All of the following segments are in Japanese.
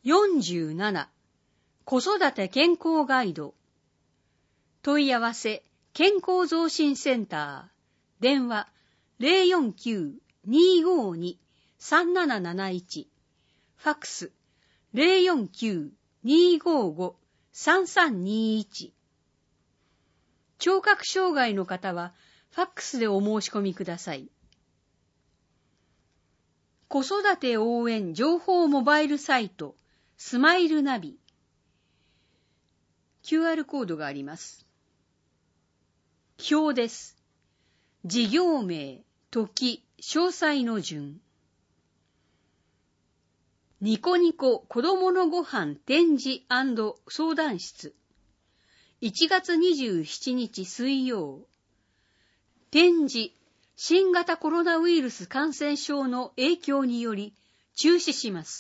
47、子育て健康ガイド。問い合わせ、健康増進センター。電話、049-252-3771。ファックス、049-255-3321。聴覚障害の方は、ファックスでお申し込みください。子育て応援情報モバイルサイト、スマイルナビ。QR コードがあります。表です。事業名、時、詳細の順。ニコニコ子どものごはん展示&相談室。1月27日水曜。展示、新型コロナウイルス感染症の影響により中止します。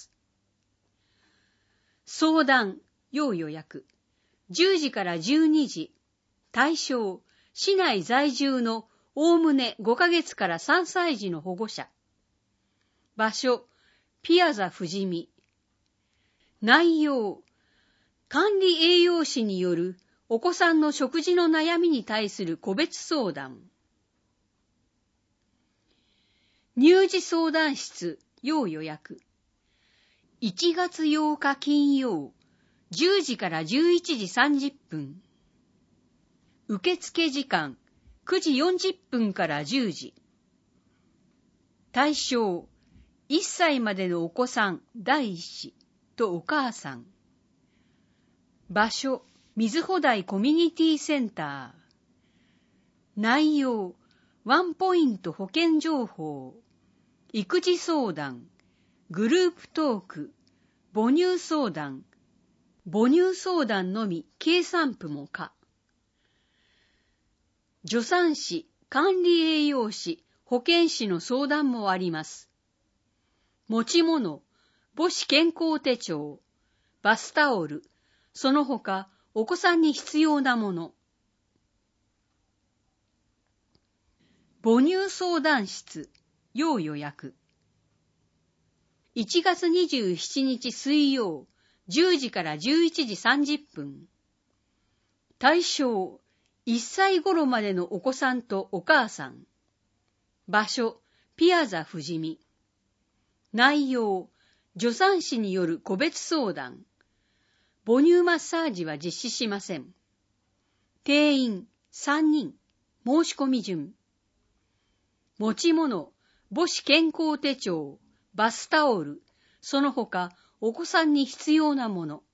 相談、要予約。10時から12時。対象、市内在住のおおむね5ヶ月から3歳児の保護者。場所、ピアザ富士見。内容、管理栄養士によるお子さんの食事の悩みに対する個別相談。乳児相談室、要予約。1月8日金曜、10時から11時30分。受付時間、9時40分から10時。対象、1歳までのお子さん第一子とお母さん。場所、水穂台コミュニティセンター。内容、ワンポイント保険情報、育児相談、グループトーク、母乳相談、母乳相談のみ計算譜も可。助産師、管理栄養士、保健師の相談もあります。持ち物、母子健康手帳、バスタオル、その他お子さんに必要なもの。母乳相談室、要予約。1月27日水曜、10時から11時30分。対象、1歳頃までのお子さんとお母さん。場所、ピアザ富士見。内容、助産師による個別相談。母乳マッサージは実施しません。定員3人。申し込み順。持ち物、母子健康手帳、バスタオル、その他お子さんに必要なもの。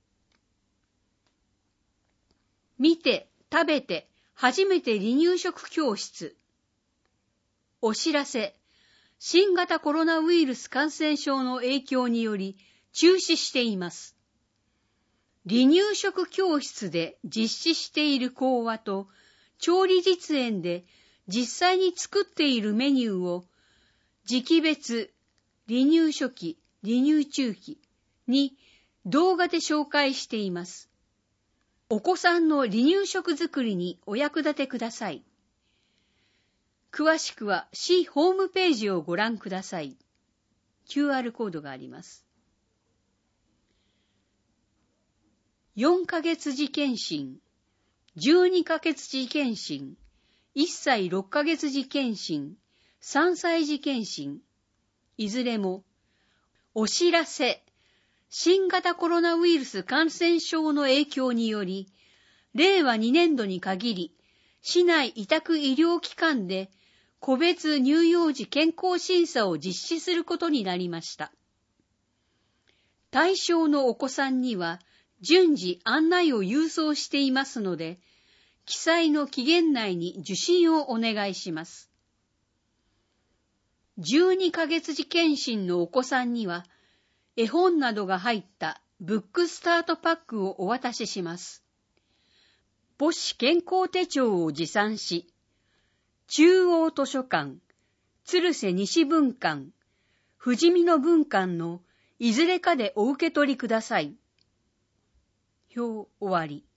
見て、食べて、初めて離乳食教室。お知らせ、新型コロナウイルス感染症の影響により中止しています。離乳食教室で実施している講話と、調理実演で実際に作っているメニューを、時期別、離乳初期、離乳中期に動画で紹介しています。お子さんの離乳食作りにお役立てください。詳しくは市ホームページをご覧ください。QR コードがあります。4ヶ月児検診、12ヶ月児検診、1歳6ヶ月児検診、3歳児検診、いずれも、お知らせ、新型コロナウイルス感染症の影響により、令和2年度に限り、市内委託医療機関で個別乳幼児健康審査を実施することになりました。対象のお子さんには、順次案内を郵送していますので、記載の期限内に受診をお願いします。12ヶ月児検診のお子さんには、絵本などが入ったブックスタートパックをお渡しします。母子健康手帳を持参し、中央図書館、鶴瀬西分館、富士見野分館のいずれかでお受け取りください。表終わり。